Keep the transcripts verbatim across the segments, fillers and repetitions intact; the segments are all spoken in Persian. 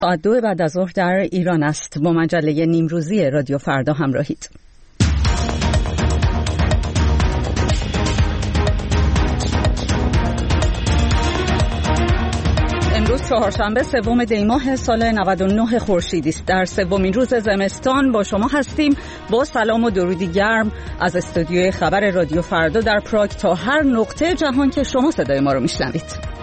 ساعت دو بعد از ظهر در ایران است. با مجله نیمروزی رادیو فردا همراهید. امروز چهارشنبه سوم دی ماه سال نود و نه خورشیدی است. در سومین روز زمستان با شما هستیم با سلام و درودی گرم از استودیوی خبر رادیو فردا در پراگ تا هر نقطه جهان که شما صدای ما رو میشنوید.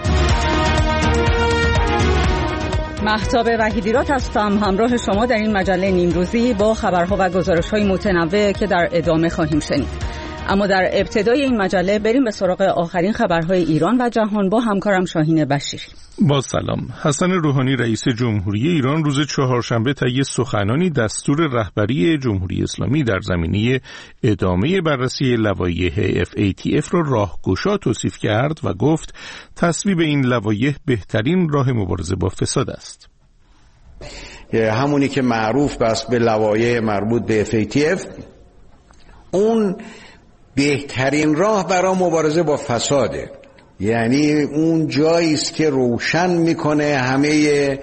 مهتاب وحیدیرات هستم همراه شما در این مجله نیمروزی با خبرها و گزارش‌های متنوع که در ادامه خواهیم شنید. اما در ابتدای این مجله بریم به سراغ آخرین خبرهای ایران و جهان با همکارم شاهین بشیری. با سلام. حسن روحانی رئیس جمهوری ایران روز چهارشنبه طی سخنانی دستور رهبری جمهوری اسلامی در زمینه ادامه بررسی لوایح اف ای تی اف را راهگشا توصیف کرد و گفت تصویب این لوایح بهترین راه مبارزه با فساد است. همونی که معروف بس به لوایح مربوط به اف ای تی اف، اون بهترین راه برای مبارزه با فساده. یعنی اون جایی است که روشن میکنه همه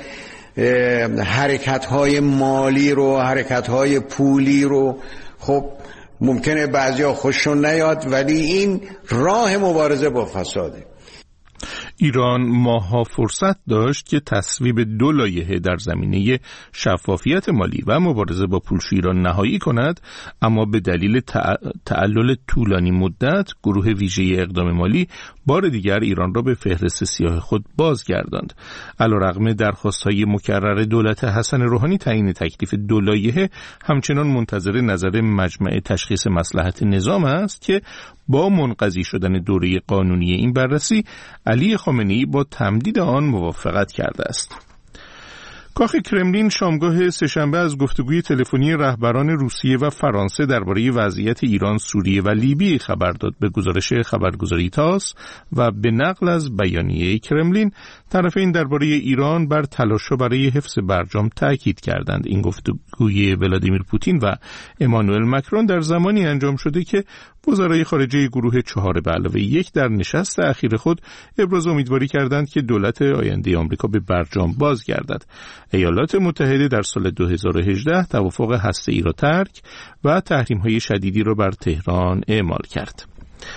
حرکت‌های مالی رو، حرکت‌های پولی رو. خب ممکنه بعضیا خوششون نیاد ولی این راه مبارزه با فساده. ایران ماه‌ها فرصت داشت که تصویب دو لایحه در زمینه شفافیت مالی و مبارزه با پولشویی را نهایی کند، اما به دلیل تعلل طولانی مدت گروه ویژه اقدام مالی بار دیگر ایران را به فهرست سیاه خود بازگرداند. علیرغم درخواست‌های مکرر دولت حسن روحانی تعیین تکلیف دو لایحه، همچنان منتظر نظر مجمع تشخیص مصلحت نظام است که با منقضی شدن دوره قانونی این بررسی علی خامنه‌ای با تمدید آن موافقت کرده است. کاخ کرملین شامگاه سه‌شنبه از گفتگوی تلفنی رهبران روسیه و فرانسه درباره وضعیت ایران، سوریه و لیبی خبر داد. به گزارش خبرگزاری تاس و به نقل از بیانیه کرملین، طرفین درباره ایران بر تلاش‌ها برای حفظ برجام تاکید کردند. این گفتگوی ولادیمیر پوتین و امانوئل مکرون در زمانی انجام شده که وزرای خارجه گروه چهار به علاوه یک در نشست اخیر خود ابراز امیدواری کردند که دولت آینده آمریکا به برجام بازگردد. ایالات متحده در سال دو هزار و هجده توافق هسته‌ای را ترک و تحریم‌های شدیدی را بر تهران اعمال کرد.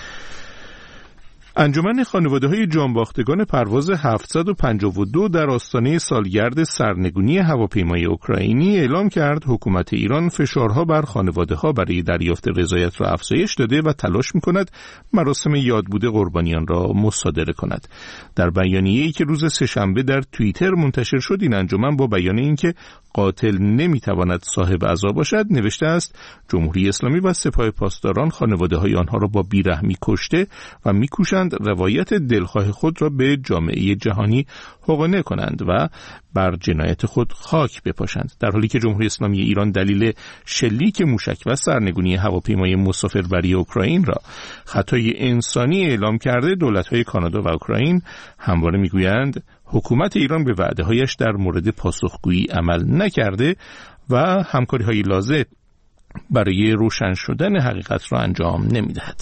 انجمن خانواده‌های جانباختگان پرواز هفتصد و پنجاه و دو در آستانه سالگرد سرنگونی هواپیمای اوکراینی اعلام کرد حکومت ایران فشارها بر خانواده‌ها برای دریافت رضایت را افزایش داده و تلاش می‌کند مراسم یادبود قربانیان را مصادره کند. در بیانیه‌ای که روز سه‌شنبه در توییتر منتشر شد، این انجمن با بیان اینکه قاتل نمی‌تواند صاحب عزا باشد نوشته است جمهوری اسلامی و سپاه پاسداران خانواده‌های آنها را با بیرحمی کشته و می‌کوشند روایت دلخواه خود را به جامعه جهانی حقنه کنند و بر جنایت خود خاک بپاشند. در حالی که جمهوری اسلامی ایران دلیل شلیک موشک و سرنگونی هواپیمای مسافربری اوکراین را خطای انسانی اعلام کرده، دولت‌های کانادا و اوکراین همواره میگویند حکومت ایران به وعده‌هایش در مورد پاسخگویی عمل نکرده و همکاری‌های لازم برای روشن شدن حقیقت را انجام نمی‌دهد.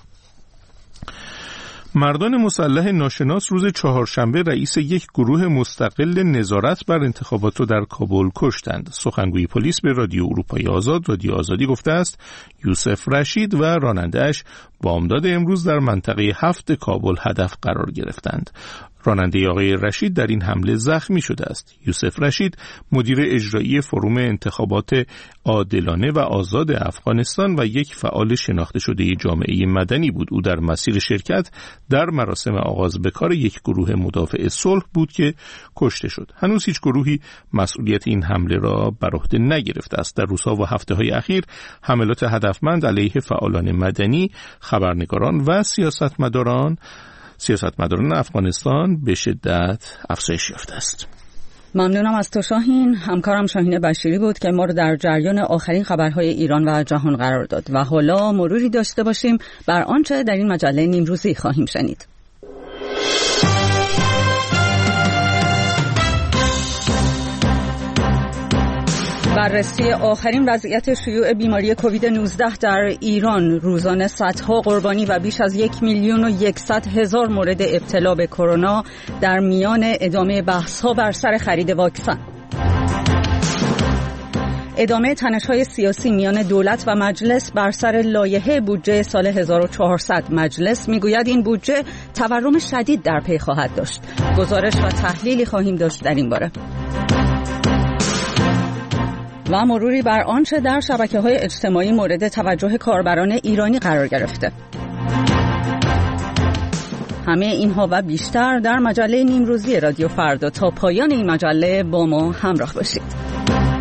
مردان مسلح ناشناس روز چهارشنبه رئیس یک گروه مستقل نظارت بر انتخابات را در کابل کشتند. سخنگوی پلیس به رادیو اروپای آزاد رادیو آزادی گفته است یوسف رشید و راننده‌اش بامداد امروز در منطقه هفت کابل هدف قرار گرفتند. راننده آقای رشید در این حمله زخمی شده است. یوسف رشید مدیر اجرایی فروم انتخابات عادلانه و آزاد افغانستان و یک فعال شناخته شده جامعه مدنی بود. او در مسیر شرکت در مراسم آغاز به کار یک گروه مدافع صلح بود که کشته شد. هنوز هیچ گروهی مسئولیت این حمله را بر عهده نگرفته است. در روزها و هفته‌های اخیر حملات هدفمند علیه فعالان مدنی، خبرنگاران و سیاستمداران سیاستمداران افغانستان به شدت افزایش یافته است. ممنونم از تو شاهین. همکارم شاهین بشیری بود که ما رو در جریان آخرین خبرهای ایران و جهان قرار داد و حالا مروری داشته باشیم بر آنچه در این مجله نیمروزی خواهیم شنید. بررسی آخرین وضعیت شیوع بیماری کووید نوزده در ایران، روزانه صدها قربانی و بیش از یک میلیون و یکصد هزار مورد ابتلا به کرونا در میان ادامه بحث‌ها بر سر خرید واکسن. ادامه تنش‌های سیاسی میان دولت و مجلس بر سر لایحه بودجه سال هزار و چهارصد. مجلس میگوید این بودجه تورم شدید در پی خواهد داشت. گزارش و تحلیلی خواهیم داشت در این باره. و مروری بر آنچه در شبکه‌های اجتماعی مورد توجه کاربران ایرانی قرار گرفته. همه اینها و بیشتر در مجله نیمروزی رادیو فردا. تا پایان این مجله با ما همراه باشید.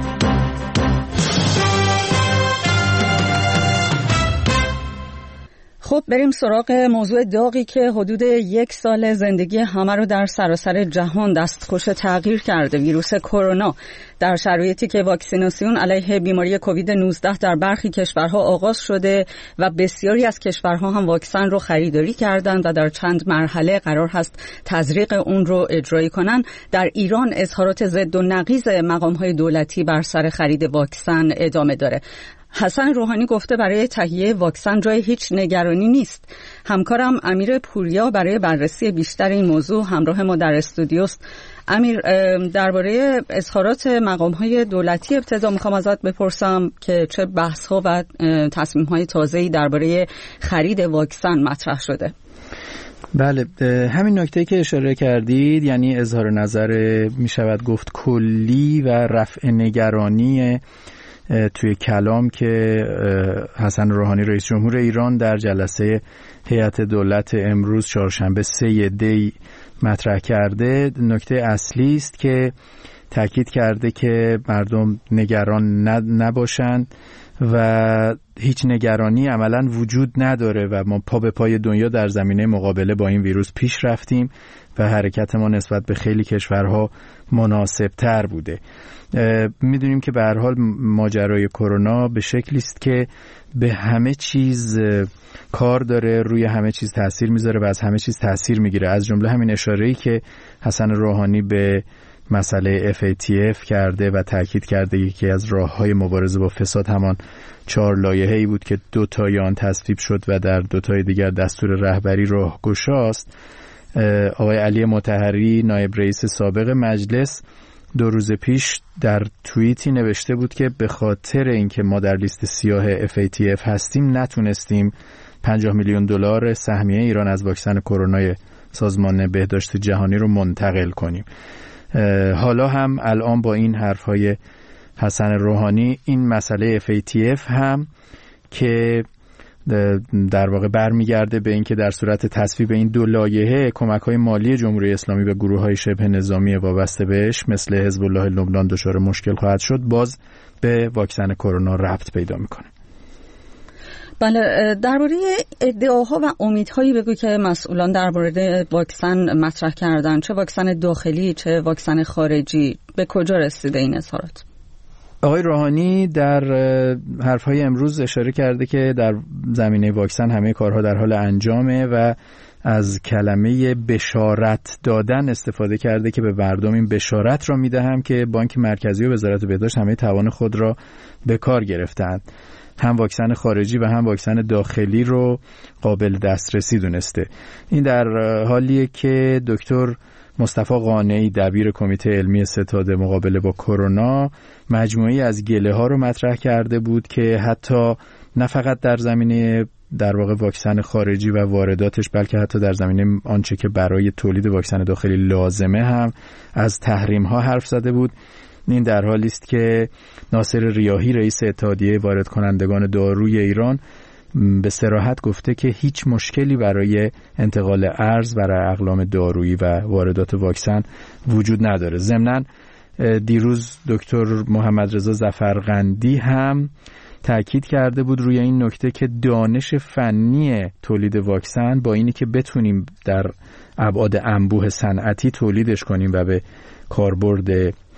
خب بریم سراغ موضوع داغی که حدود یک سال زندگی همه رو در سراسر جهان دستخوش تغییر کرده، ویروس کرونا. در شرایطی که واکسیناسیون علیه بیماری کووید نوزده در برخی کشورها آغاز شده و بسیاری از کشورها هم واکسن رو خریداری کردند و در چند مرحله قرار هست تزریق اون رو اجرایی کنن، در ایران اظهارات ضد و نقیض مقام‌های دولتی بر سر خرید واکسن ادامه داره. حسن روحانی گفته برای تهیه واکسن جای هیچ نگرانی نیست. همکارم امیر پوریا برای بررسی بیشتر این موضوع همراه ما در استودیوست. امیر، درباره اظهارات مقام‌های دولتی ابتدا میخوام ازت بپرسم که چه بحث‌ها و تصمیم‌های تازه‌ای درباره خرید واکسن مطرح شده. بله، همین نکته‌ای که اشاره کردید، یعنی اظهار نظر میشود گفت کلی و رفع نگرانی توی کلام که حسن روحانی رئیس جمهور ایران در جلسه هیئت دولت امروز چهارشنبه سه دی مطرح کرده، نکته اصلی است که تاکید کرده که مردم نگران نباشند و هیچ نگرانی عملاً وجود نداره و ما پا به پای دنیا در زمینه مقابله با این ویروس پیش رفتیم و حرکت ما نسبت به خیلی کشورها مناسب تر بوده. میدونیم که به هر حال ماجرای کرونا به شکلی است که به همه چیز کار داره، روی همه چیز تاثیر میذاره و از همه چیز تاثیر میگیره، از جمله همین اشاره‌ای که حسن روحانی به مسئله اف ای تی اف کرده و تاکید کرده یکی از راه‌های مبارزه با فساد همان چهار لایحه‌ای بود که دو تای آن تصویب شد و در دو تای دیگر دستور رهبری راهگشاست. آقای علی مطهری نایب رئیس سابق مجلس دو روز پیش در توییتی نوشته بود که به خاطر اینکه ما در لیست سیاه اف ای تی اف هستیم نتونستیم پنجاه میلیون دلار سهمیه ایران از واکسن کرونای سازمان بهداشت جهانی رو منتقل کنیم. حالا هم الان با این حرفهای حسن روحانی این مسئله اف ای تی اف هم که در واقع برمیگرده به اینکه در صورت تصویب این دو لایحه کمک‌های مالی جمهوری اسلامی به گروه‌های شبه نظامی وابسته بهش مثل حزب الله لبنان دچار مشکل خواهد شد، باز به واکسن کرونا ربط پیدا میکنه. بله، درباره ادعاها و امیدهایی بگو که مسئولان درباره واکسن مطرح کردن، چه واکسن داخلی چه واکسن خارجی، به کجا رسیده این اظهارات؟ آقای روحانی در حرفهای امروز اشاره کرده که در زمینه واکسن همه کارها در حال انجامه و از کلمه بشارت دادن استفاده کرده که به مردم این بشارت را میدهم که بانک مرکزی و وزارت بهداشت همه توان خود را به کار گرفتند. هم واکسن خارجی و هم واکسن داخلی رو قابل دسترسی دونسته. این در حالیه که دکتر مصطفی قانعی دبیر کمیته علمی ستاد مقابله با کرونا مجموعی از گله ها رو مطرح کرده بود که حتی نه فقط در زمینه در واقع واکسن خارجی و وارداتش بلکه حتی در زمینه آنچه که برای تولید واکسن داخلی لازمه هم از تحریم ها حرف زده بود. این در حالی است که ناصر ریاحی رئیس اتحادیه وارد کنندگان داروی ایران به صراحت گفته که هیچ مشکلی برای انتقال ارز برای اقلام دارویی و واردات واکسن وجود نداره. ضمناً دیروز دکتر محمد رضا ظفرقندی هم تأکید کرده بود روی این نکته که دانش فنی تولید واکسن با اینی که بتونیم در ابعاد انبوه صنعتی تولیدش کنیم و به کاربرد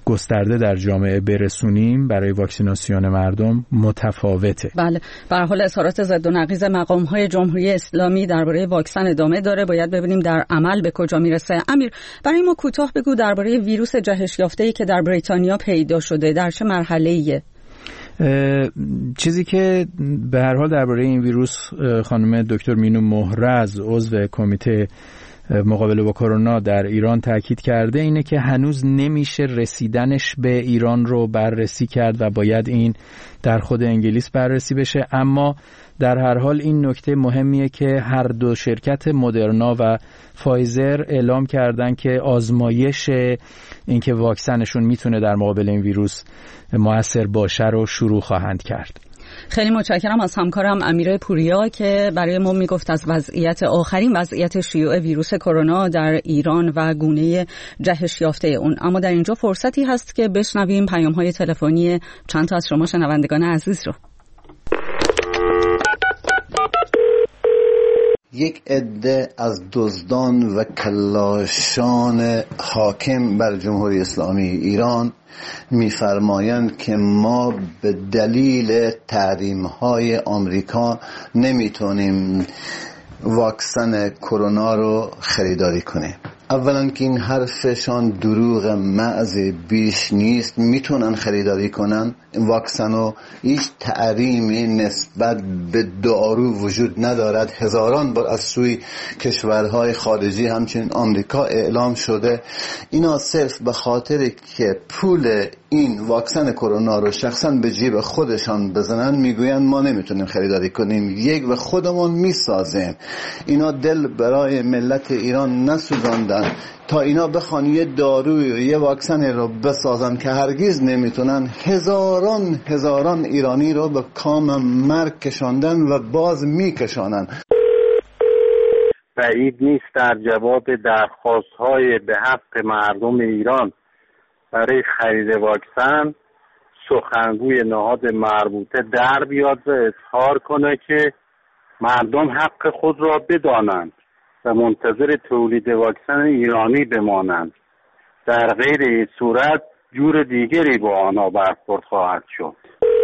گسترده در جامعه برسونیم برای واکسیناسیون مردم متفاوته. بله، به هر حال اظهارات ضد و نقیض مقام‌های جمهوری اسلامی درباره واکسن ادامه داره. باید ببینیم در عمل به کجا میرسه. امیر، برای ما کوتاه بگو درباره ویروس جهش یافته‌ای که در بریتانیا پیدا شده در چه مرحله‌ایه؟ چیزی که به هر حال درباره این ویروس خانم دکتر مینو مهرز عضو کمیته مقابله با کرونا در ایران تاکید کرده اینه که هنوز نمیشه رسیدنش به ایران رو بررسی کرد و باید این در خود انگلیس بررسی بشه. اما در هر حال این نکته مهمیه که هر دو شرکت مدرنا و فایزر اعلام کردن که آزمایش اینکه واکسنشون میتونه در مقابل این ویروس مؤثر باشه رو شروع خواهند کرد. خیلی متشکرم از همکارم امیر پوریا که برای ما میگفت از وضعیت آخرین وضعیت شیوع ویروس کرونا در ایران و گونه جهش یافته اون. اما در اینجا فرصتی هست که بشنویم پیام‌های تلفنی چند تا از شما شنوندگان عزیز رو. یک عده از دزدان و کلاشان حاکم بر جمهوری اسلامی ایران می‌فرمایند که ما به دلیل تحریم‌های آمریکا نمیتونیم واکسن کرونا رو خریداری کنیم. اولا که این حرفشان دروغ محض بیش نیست. میتونن خریداری کنن واکسن رو. هیچ تحریمی نسبت به دارو وجود ندارد. هزاران بار از سوی کشورهای خارجی همچنین آمریکا اعلام شده. اینا صرف به خاطر که پول این واکسن کرونا رو شخصا به جیب خودشان بزنن میگوین ما نمیتونیم خریداری کنیم، یک و خودمون میسازیم. اینا دل برای ملت ایران نسوزاندن تا اینا بخوان یه داروی و یه واکسن رو بسازن که هرگز نمیتونن. هزاران هزاران ایرانی رو به کام مرگ کشاندن و باز میکشانن. بعید نیست در جواب درخواست‌های به حق مردم ایران برای خرید واکسن سخنگوی نهاد مربوطه در بیاد و اظهار کنه که مردم حق خود را بدانند و منتظر تولید واکسن ایرانی بمانند. در غیر این صورت جور دیگری با آنها برخورد خواهد شد.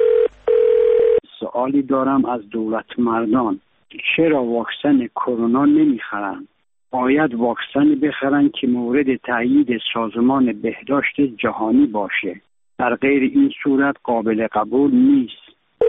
سوالی دارم از دولت مردان، چرا واکسن کرونا نمیخرن؟ باید واکسن بخرن که مورد تایید سازمان بهداشت جهانی باشه. در غیر این صورت قابل قبول نیست.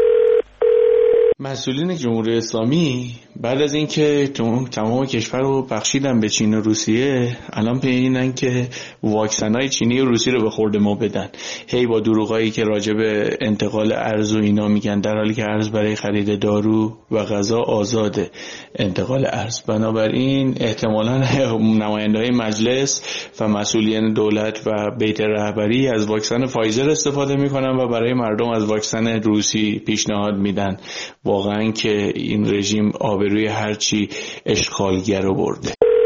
مسئولین جمهوری اسلامی بعد از اینکه تمام کشور رو بخشیدن به چین و روسیه، الان پیدن که واکسن‌های چینی و روسی رو به خورد ما بدن. هی با دروغایی که راجع به انتقال ارز و اینا میگن، در حالی که ارز برای خرید دارو و غذا آزاده انتقال ارز. بنابراین احتمالاً نماینده‌های مجلس و مسئولین دولت و بیت رهبری از واکسن فایزر استفاده میکنن و برای مردم از واکسن روسی پیشنهاد میدن. واقعا که این رژیم آبروی هرچی اشغالگر رو برده.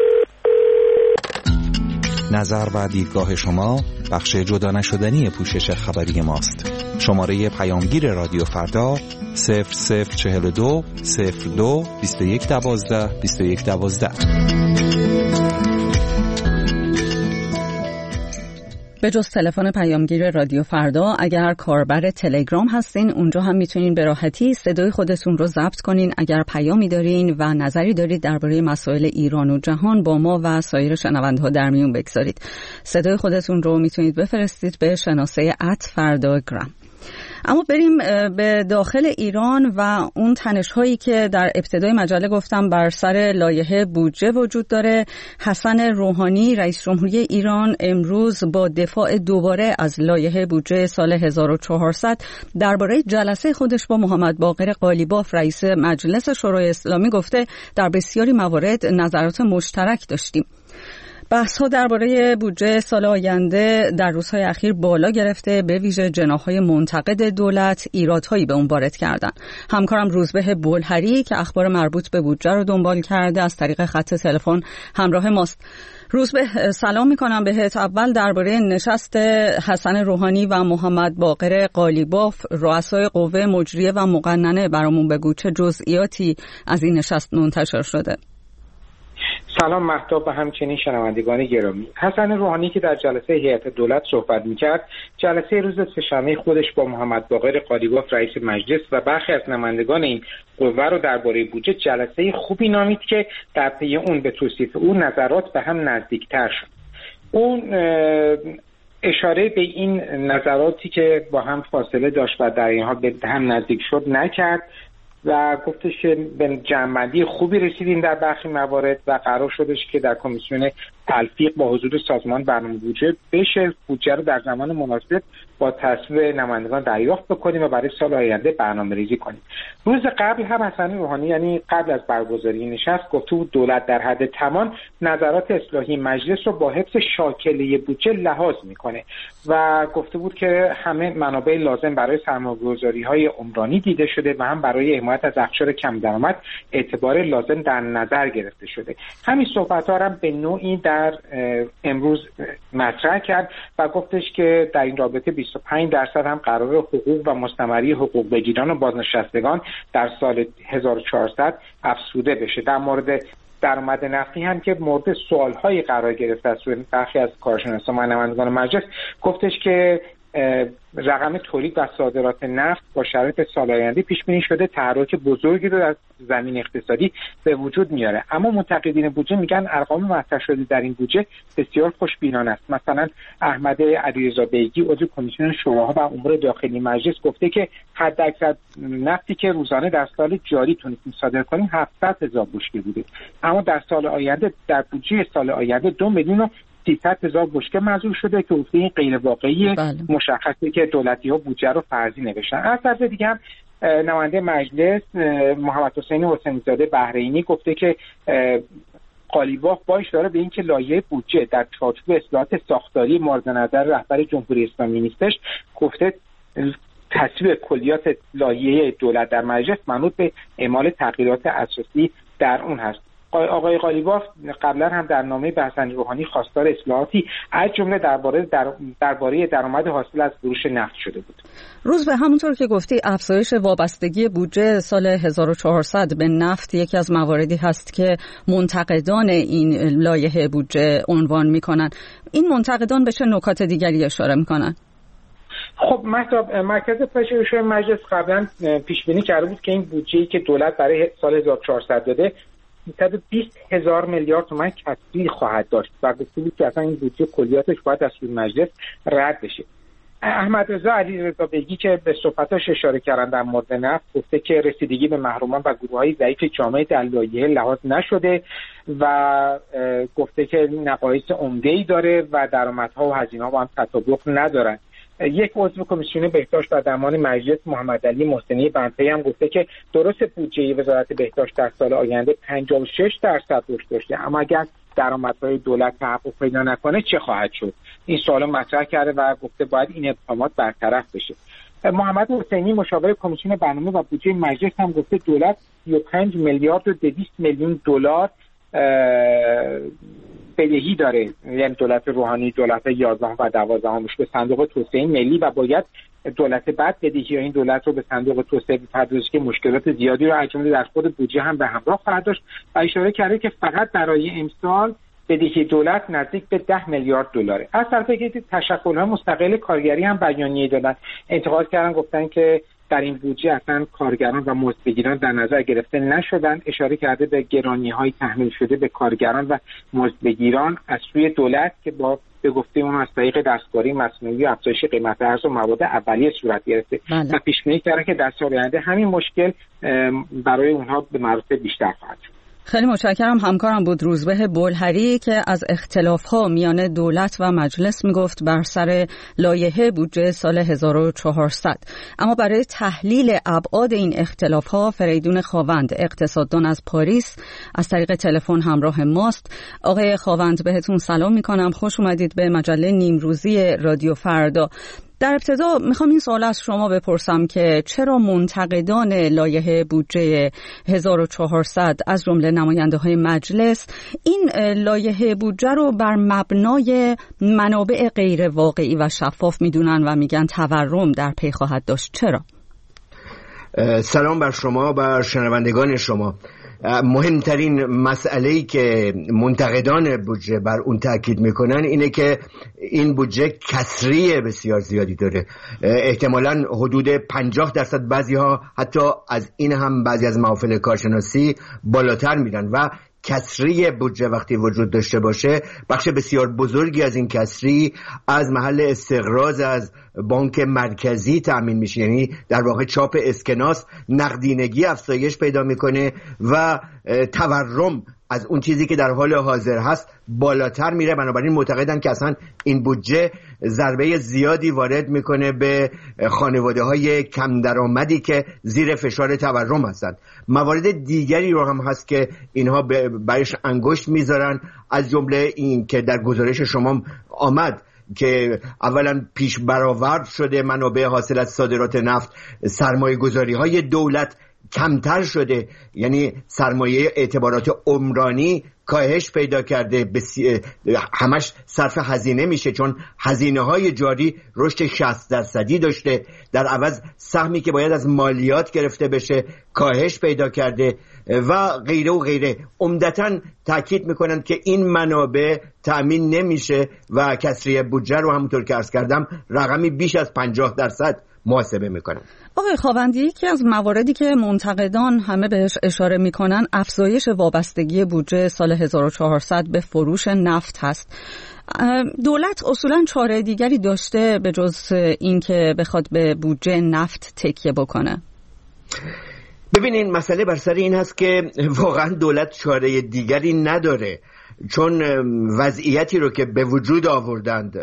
نظر و دیدگاه شما بخش جدا نشدنی پوشش خبری ماست. شماره پیامگیر رادیو فردا صفر صفر چهل و دو صفر دو بیست و یک دوازده بیست و یک دوازده. به جز تلفن پیامگیر رادیو فردا، اگر کاربر تلگرام هستین اونجا هم میتونین به راحتی صدای خودتون رو ضبط کنین. اگر پیامی دارین و نظری دارید درباره مسائل ایران و جهان با ما و سایر شنونده‌ها در میون بگذارید. صدای خودتون رو میتونید بفرستید به شناسه ات فرداگرام. اما بریم به داخل ایران و اون تنش‌هایی که در ابتدای مجله گفتم بر سر لایحه بودجه وجود داره. حسن روحانی رئیس جمهوری ایران امروز با دفاع دوباره از لایحه بودجه سال هزار و چهارصد درباره جلسه خودش با محمد باقر قالیباف رئیس مجلس شورای اسلامی گفته در بسیاری موارد نظرات مشترک داشتیم. بحث ها درباره بودجه سال آینده در روزهای اخیر بالا گرفته، به ویژه جناح‌های منتقد دولت ایرادهایی به اون وارد کردن. همکارم روزبه بلهری که اخبار مربوط به بودجه رو دنبال کرده از طریق خط تلفن همراه ماست. روزبه سلام میکنم بهت. اول درباره نشست حسن روحانی و محمد باقر قالیباف رؤسای قوه مجریه و مقننه برامون بگو، چه جزئیاتی از این نشست منتشر شده؟ سلام مهتاب و همچنین شنوندگان گرامی. حسن روحانی که در جلسه هیئت دولت صحبت می‌کرد، جلسه روز سه‌شنبه خودش با محمد باقر قالیباف رئیس مجلس و برخی از نمایندگان این قوه رو درباره بودجه جلسه خوبی نامید که در پی اون به توصیف او نظرات به هم نزدیکتر شد. اون اشاره به این نظراتی که با هم فاصله داشت و در این حال به هم نزدیک شد نکرد و گفتش که به جمع‌بندی خوبی رسیدیم در برخی موارد و قرار شدش که در کمیسیون تلفیق با حضور سازمان برنامه بودجه بشه بودجه رو در زمان مناسب با تصویب نمایندگان دریافت بکنیم و برای سال آینده برنامه‌ریزی کنیم. روز قبل هم حسن روحانی یعنی قبل از برگزاری نشست گفته بود دولت در حد توان نظرات اصلاحی مجلس رو با حفظ شاکله بودجه لحاظ میکنه و گفته بود که همه منابع لازم برای سرمایه‌گذاری‌های عمرانی دیده شده و هم برای حمایت از اقشار کم درآمد اعتبار لازم در نظر گرفته شده. همین صحبت‌ها هم به نوعی در امروز مطرح کرد و گفتش که در این رابطه بیست و پنج درصد هم قرار حقوق و مستمری حقوق بگیران و بازنشستگان در سال هزار و چهارصد افزوده بشه. در مورد درآمد نفتی هم که مورد سوال‌های قرار گرفته از برخی از کارشناسان و نمایندگان مجلس، گفتش که رقم تولید و صادرات نفت با شرایط سال آینده پیش بینی شده تحرک بزرگی رو در زمین اقتصادی به وجود میاره. اما منتقدین بودجه میگن ارقام مطرح شده در این بودجه بسیار خوشبینانه است. مثلا احمد علیرضا بیگی عضو کمیسیون شوراها و امور داخلی مجلس گفته که حداکثر نفتی که روزانه در سال جاری تونستیم صادر کنیم هفتصد هزار بشکه بوده، اما در سال آینده در بودجه سال آینده دو میلیون و سیصد هزار بشکه منظور شده که گفته این غیر واقعی مشخصه که دولتی‌ها بودجه رو فرضی نوشتن. از طرف دیگه هم نماینده مجلس محمد حسین حسین زاده بحرینی گفته که قالیباف با اشاره به اینکه لایحه بودجه در چارچوب اصلاحات ساختاری مورد نظر رهبر جمهوری اسلامی نیستش، گفته تصویب کلیات لایحه دولت در مجلس منوط به اعمال تغییرات اساسی در اون هست. آقای قالیباف قبلا هم در نامه به حسن روحانی خواستار اصلاحاتی از جمله درباره در درباره درآمد حاصل از فروش نفت شده بود. روز به همونطور که گفتی افزایش وابستگی بودجه سال هزار و چهارصد به نفت یکی از مواردی هست که منتقدان این لایحه بودجه عنوان میکنن. این منتقدان به چه نکات دیگری اشاره میکنن؟ خب مهتاب، مرکز پژوهش‌های مجلس قبلا پیش بینی کرده بود که این بودجه‌ای که دولت برای سال هزار و چهارصد داده صد و بیست هزار میلیارد تومان کسری خواهد داشت و گفته بود که اصلا این بودجه کلیاتش باید از سوی مجلس رد بشه. احمد رضا علیرضا بیگی که به صحبتاش اشاره کردن در مورد نفت گفته که رسیدگی به محرومان و گروه‌های ضعیف جامعه در لایحه لحاظ نشده و گفته که نقایص عمده‌ای داره و درآمدها و هزینه‌ها با هم تطابق ندارن. یک عضو کمیسیون بهداشت و درمان مجلس محمد علی محسنی بنفی هم گفته که درست بودجه وزارت بهداشت در سال آینده پنجاه و شش درصد رشد داشته، اما اگر درآمدهای دولت تحقق پیدا نکنه چه خواهد شد؟ این سوال مطرح کرده و گفته باید این ابهامات برطرف بشه. محمد حسینی مشاور کمیسیون برنامه و بودجه مجلس هم گفته دولت سی و پنج میلیارد و دویست میلیون دلار بدهی داره، یعنی دولت روحانی دولت یازدهم و دوازدهمش به صندوق توسعه ملی و باید دولت بعد بدهی این دولت رو به صندوق توسعه بپردازه که مشکلات زیادی رو از جمله در خود بودجه هم به همراه خواهد داشت و اشاره کرده که فقط برای امسال بدهی دولت نزدیک به ده میلیارد دلاره. از طرفی که تشکل‌های مستقل کارگری هم بیانیه دادن، انتقاد کردن، گفتن که در این بودجه اصلا کارگران و مزدبگیران در نظر گرفته نشدن. اشاره کرده به گرانی‌های تحمیل شده به کارگران و مزدبگیران از سوی دولت که با به گفته اون از طریق دستکاری مصنوعی و افزایش قیمت ارز و مواد اولیه صورت گرفته و پیش بینی کرده که در سال آینده همین مشکل برای اونها به مراتب بیشتر خواهد شد. خیلی متشکرم. همکارم بود روزبه بلهری که از اختلاف‌ها میان دولت و مجلس میگفت بر سر لایحه بودجه سال هزار و چهارصد. اما برای تحلیل ابعاد این اختلاف‌ها فریدون خاوند اقتصاددان از پاریس از طریق تلفن همراه ماست. آقای خاوند بهتون سلام میکنم، خوش اومدید به مجله نیمروزی رادیو فردا. در ابتدا میخوام این سوال از شما بپرسم که چرا منتقدان لایحه بودجه هزار و چهارصد از جمله نماینده های مجلس این لایحه بودجه رو بر مبنای منابع غیر واقعی و شفاف میدونن و میگن تورم در پی خواهد داشت؟ چرا؟ سلام بر شما و شنوندگان شما. مهمترین مسئله‌ای که منتقدان بودجه بر اون تاکید میکنن اینه که این بودجه کسری بسیار زیادی داره، احتمالاً حدود پنجاه درصد، بعضی ها حتی از این هم بعضی از محافل کارشناسی بالاتر میرن و کسری بودجه وقتی وجود داشته باشه، بخش بسیار بزرگی از این کسری از محل استقراض از بانک مرکزی تأمین میشه، یعنی در واقع چاپ اسکناس، نقدینگی افزایش پیدا میکنه و تورم از اون چیزی که در حال حاضر هست بالاتر میره. بنابراین معتقدن که اصلا این بودجه ضربه زیادی وارد میکنه به خانواده های کم درآمدی که زیر فشار تورم هستند. موارد دیگری رو هم هست که اینها برش انگشت میذارن، از جمله این که در گزارش شما آمد که اولا پیش برآورد شده منابع حاصل از صادرات نفت، سرمایه گذاری های دولت کمتر شده، یعنی سرمایه اعتبارات عمرانی کاهش پیدا کرده، بسی... همش صرف هزینه میشه چون هزینه های جاری رشد شصت درصدی داشته، در عوض سهمی که باید از مالیات گرفته بشه کاهش پیدا کرده و غیره و غیره. عمدتاً تاکید میکنن که این منابع تأمین نمیشه و کسری بودجه رو همونطور که عرض کردم رقمی بیش از پنجاه درصد محاسبه میکنن. آقای خاوندی، یکی از مواردی که منتقدان همه بهش اشاره میکنن افزایش وابستگی بودجه سال هزار و چهارصد به فروش نفت هست. دولت اصولاً چاره دیگری داشته به جز این که بخواد به بودجه نفت تکیه بکنه؟ ببینین مسئله بر سر این هست که واقعاً دولت چاره دیگری نداره، چون وضعیتی رو که به وجود آوردند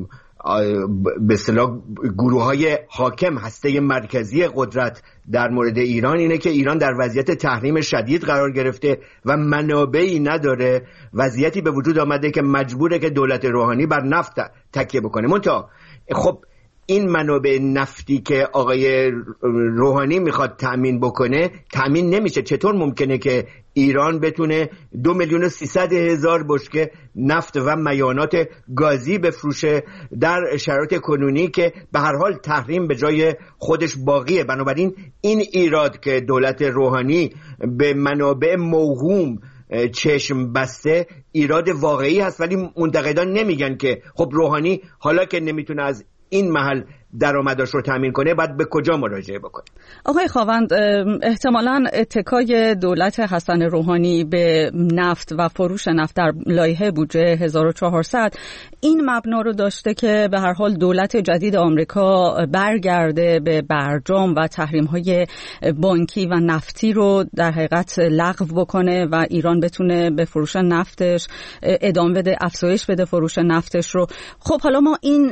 به اصطلاح گروه‌های حاکم، هسته مرکزی قدرت در مورد ایران اینه که ایران در وضعیت تحریم شدید قرار گرفته و منابعی نداره. وضعیتی به وجود آمده که مجبوره که دولت روحانی بر نفت تکیه بکنه. منتها خب این منابع نفتی که آقای روحانی میخواد تأمین بکنه تأمین نمیشه. چطور ممکنه که ایران بتونه دو میلیون و سیصد هزار بشکه نفت و میانات گازی بفروشه در شرایط کنونی که به هر حال تحریم به جای خودش باقیه؟ بنابراین این ایراد که دولت روحانی به منابع موهوم چشم بسته ایراد واقعی هست، ولی منتقدان نمیگن که خب روحانی حالا که نمیتونه از این محل درآمدش رو تامین کنه باید به کجا مراجعه بکنه؟ آقای خاوند، احتمالاً اتکای دولت حسن روحانی به نفت و فروش نفت در لایحه بودجه هزار و چهارصد این مبنا رو داشته که به هر حال دولت جدید آمریکا برگرده به برجام و تحریم‌های بانکی و نفتی رو در حقیقت لغو بکنه و ایران بتونه به فروش نفتش ادامه بده، افزایش بده فروش نفتش رو. خب حالا ما این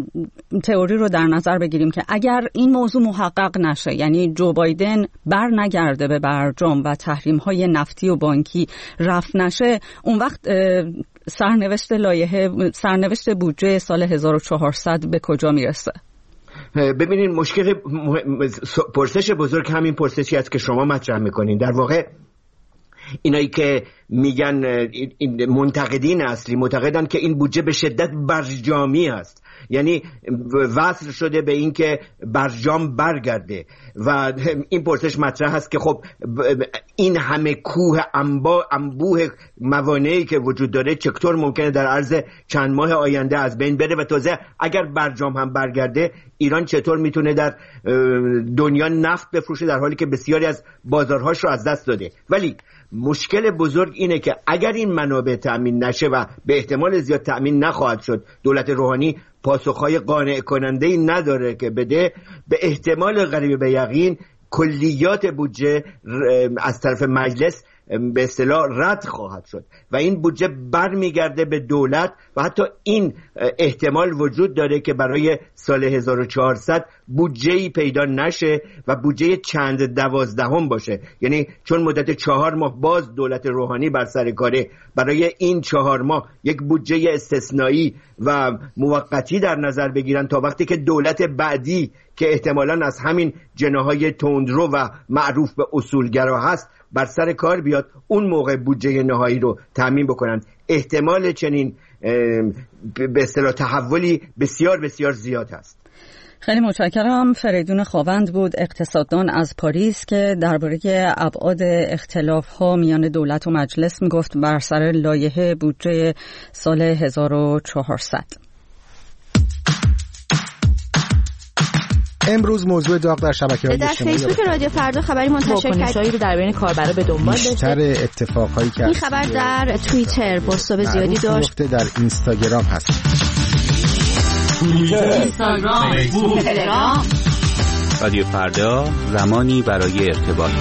تئوری رو در نظر بگیریم که اگر این موضوع محقق نشه، یعنی جو بایدن بر نگرده به برجام و تحریم‌های نفتی و بانکی رفع نشه، اون وقت سرنوشت لایحه سرنوشت بودجه سال هزار و چهارصد به کجا میرسه؟ ببینید مشکل پرسش بزرگ همین پرسشی است که شما مطرح میکنین. در واقع اینایی که میگن این منتقدین اصلی معتقدن که این بودجه به شدت برجامی است، یعنی وصل شده به این که برجام برگرده و این پرسش مطرح هست که خب این همه کوه انبوه موانعی که وجود داره چطور ممکنه در عرض چند ماه آینده از بین بره و تازه اگر برجام هم برگرده ایران چطور میتونه در دنیا نفت بفروشه در حالی که بسیاری از بازارهاش رو از دست داده. ولی مشکل بزرگ اینه که اگر این منابع تأمین نشه و به احتمال زیاد تأمین نخواهد شد، دولت روحانی پاسخهای قانع کننده‌ای نداره که بده، به احتمال قریب به یقین کلیات بودجه از طرف مجلس به اصطلاح رد خواهد شد و این بودجه برمیگرده به دولت و حتی این احتمال وجود داره که برای سال هزار و چهارصد بودجه‌ای پیدا نشه و بودجه چند دوازدهم باشه. یعنی چون مدت چهار ماه باز دولت روحانی بر سر کاره، برای این چهار ماه یک بودجه استثنایی و موقتی در نظر بگیرن تا وقتی که دولت بعدی که احتمالاً از همین جناح‌های تندرو و معروف به اصولگرا هست بر سر کار بیاد، اون موقع بودجه نهایی رو تامین بکنن. احتمال چنین به اصطلاح تحولی بسیار بسیار زیاد هست. خیلی متشکرم. فریدون خاوند بود، اقتصاددان از پاریس، که درباره ابعاد اختلاف‌ها میان دولت و مجلس میگفت بر سر لایحه بودجه سال هزار و چهارصد. امروز موضوع داغ در شبکه‌های اجتماعی در فیسبوک رادیو فردا خبری منتشر کرد. واکنش‌هایی رو در بین کاربرا به دنبال داشته. بیشتر اتفاقایی که این خبر در توییتر بازتاب زیادی داشت. در اینستاگرام هست. اینستاگرام، فیسبوک، تلگرام. رادیو فردا، زمانی برای ارتباط.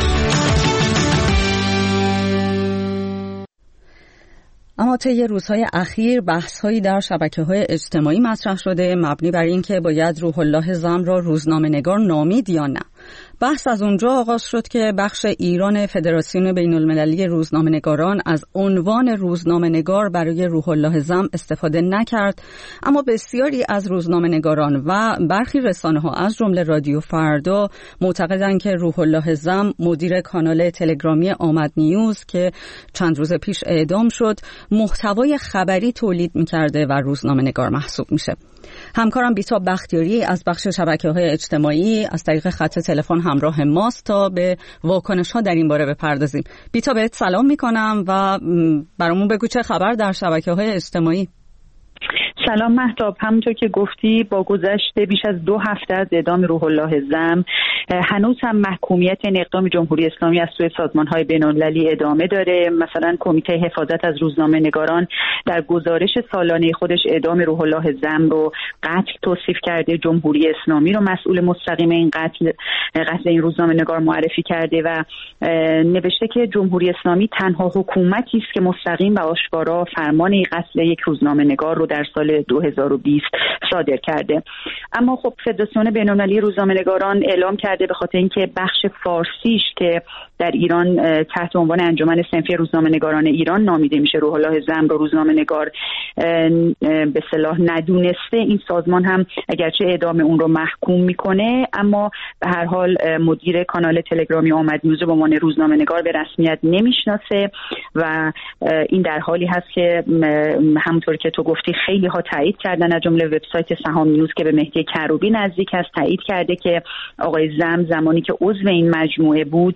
اما طی روزهای اخیر بحث‌هایی در شبکه‌های اجتماعی مطرح شده مبنی بر اینکه باید روح الله زم را روزنامه‌نگار نامید یا نه. بحث از اونجا آغاز شد که بخش ایران فدراسیون بین‌المللی روزنامه‌نگاران از عنوان روزنامه‌نگار برای روح الله زم استفاده نکرد، اما بسیاری از روزنامه‌نگاران و برخی رسانه‌ها از جمله رادیو فردا معتقدند که روح الله زم مدیر کانال تلگرامی آمد نیوز که چند روز پیش اعدام شد محتوای خبری تولید می‌کرده و روزنامه‌نگار محسوب میشه. همکارم بیتاب بختیاری از بخش شبکه‌های اجتماعی از طریق خط تلفن همراه ماست تا به واکنش‌ها در این باره بپردازیم. بیتاب بهت سلام می‌کنم و برامون بگو چه خبر در شبکه‌های اجتماعی. سلام مهتاب، همونطور که گفتی با گذشت بیش از دو هفته از اعدام روح الله زم هنوز هم محکومیت این اقدام جمهوری اسلامی از سوی سازمان‌های بین‌المللی ادامه داره. مثلا کمیته حفاظت از روزنامه‌نگاران در گزارش سالانه خودش اعدام روح الله زم رو قتل توصیف کرده، جمهوری اسلامی رو مسئول مستقیم این قتل قتل این روزنامه‌نگار معرفی کرده و نوشته که جمهوری اسلامی تنها حکومتی است که مستقیم و آشکارا فرمان قتل یک روزنامه‌نگار رو در سال دو هزار و بیست صادر کرده. اما خب فدراسیون بین‌المللی روزنامه‌نگاران اعلام کرده به خاطر اینکه بخش فارسیش که در ایران تحت عنوان انجمن صنفی روزنامه‌نگاران ایران نامیده میشه روح الله زم رو روزنامه‌نگار به اصطلاح ندونسته، این سازمان هم اگرچه اعدام اون رو محکوم میکنه اما به هر حال مدیر کانال تلگرامی آمد نیوز رو به عنوان روزنامه‌نگار به رسمیت نمیشناسه و این در حالی هست که همونطور که تو گفتی خیلی ها تایید کردن، از جمله وبسایت سهام نیوز که به مهدی کروبی نزدیک است تایید کرده که آقای زم زمانی که عضو این مجموعه بود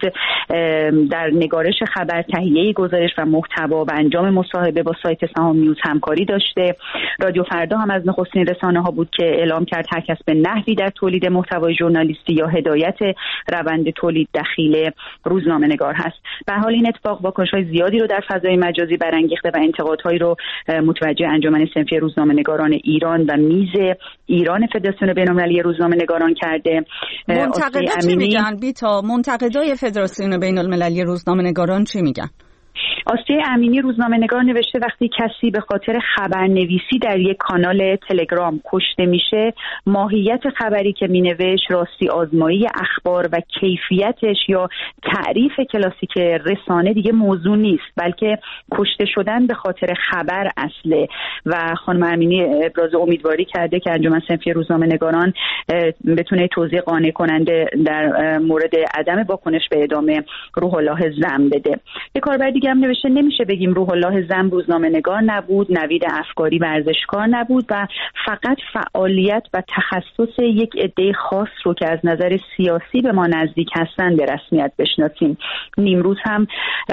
در نگارش خبر، تهیه گزارش و محتوا و انجام مصاحبه با سایت سهام نیوز همکاری داشته. رادیو فردا هم از نخستین رسانه‌ها بود که اعلام کرد هر کس به نحوی در تولید محتوای ژورنالیستی یا هدایت روند تولید دخیل روزنامه‌نگار هست. به هر حال این اتفاق واکنش‌های زیادی رو در فضای مجازی برانگیخته و انتقادهایی رو متوجه انجمن صنفی روزنامه‌نگاران ایران و میز ایران فدراسیون بین‌المللی روزنامه‌نگاران کرده. منتقدا چی میگن بیتا؟ منتقدای فدراسیون بین‌المللی روزنامه‌نگاران چی میگن؟ آسیه امینی روزنامه‌نگار نوشته وقتی کسی به خاطر خبرنویسی در یک کانال تلگرام کشته میشه، ماهیت خبری که مینوشت راستی آزمایی اخبار و کیفیتش یا تعریف کلاسیک رسانه دیگه موضوع نیست، بلکه کشته شدن به خاطر خبر اصله. و خانم امینی ابراز امیدواری کرده که انجمن صنفی روزنامه‌نگاران بتونه توضیح قانع کننده در مورد عدم واکنش به اعدام روح الله زم بده. یک کاربر دیگه هم نوشته نمیشه بگیم روح الله زم روزنامه‌نگار نبود، نوید افکاری ورزشکار نبود و فقط فعالیت و تخصص یک عده خاص رو که از نظر سیاسی به ما نزدیک هستن به رسمیت بشناسیم. نیمروز هم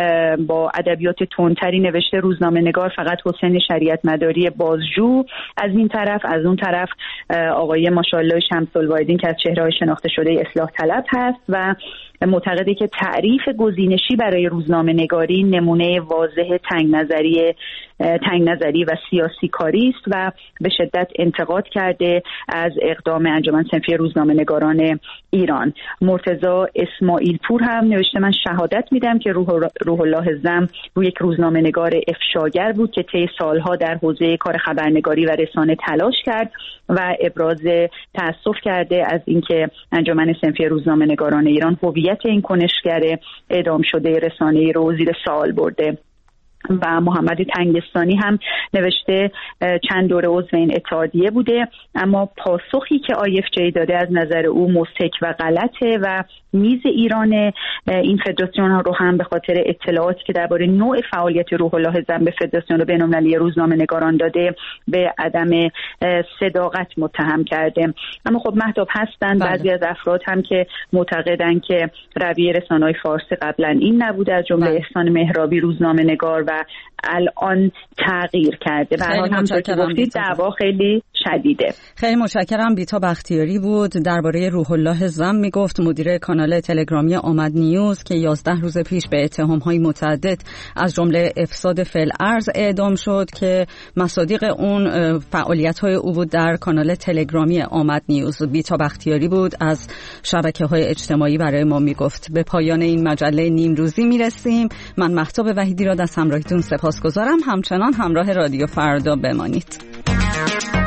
با ادبیات تندتری نوشته روزنامه‌نگار فقط حسین شریعت مداری بازجو از این طرف، از اون طرف آقای ماشاءالله شمس‌الوایدین که از چهره‌های شناخته شده اصلاح طلب هست و معتقده که تعریف گزینشی برای روزنامه‌نگاری نمونه واضح تنگ نظری تنگ نظری و سیاسی کاری است و به شدت انتقاد کرده از اقدام انجمن صنفی روزنامه‌نگاران ایران. مرتضی اسماعیل پور هم نوشته من شهادت میدم که روح, روح الله زم روی یک روزنامه‌نگار افشاگر بود که طی سالها در حوزه کار خبرنگاری و رسانه تلاش کرد و ابراز تأسف کرده از اینکه انجمن صنفی روزنامه‌نگاران ایران هویت این کنشگر اعدام شده رسانه‌ای رو زیر سوال برده. و محمد تنگستانی هم نوشته چند دوره عضو این اتحادیه بوده، اما پاسخی که آی اف جی داده از نظر او مضحک و غلطه و میز ایران این فدراسیون ها رو هم به خاطر اطلاعاتی که درباره نوع فعالیت روح الله زن به فدراسیون بین‌المللی روزنامه‌نگاران داده به عدم صداقت متهم کرده. اما خب مهتاب هستن بله. بعضی از افراد هم که معتقدن که رویه رسانه‌های فارسی قبلا این نبوده، از جمله احسان مهرابی روزنامه‌نگار، و الان تغییر کرده. به هر حال همونطور که گفتید دعوا خیلی شدیده. خیلی متشکرم. بیتا بختیاری بود درباره روح الله زم میگفت، مدیر کانال تلگرامی آمد نیوز که یازده روز پیش به اتهام‌های متعدد از جمله افساد فی‌الارض اعدام شد که مصادیق اون فعالیت‌های او بود در کانال تلگرامی آمد نیوز. بیتا بختیاری بود از شبکه‌های اجتماعی برای ما میگفت. به پایان این مجله نیمروزی میرسیم. من مهتاب وحیدی را از همراهیتون سپاسگزارم. همچنان همراه رادیو فردا بمانید.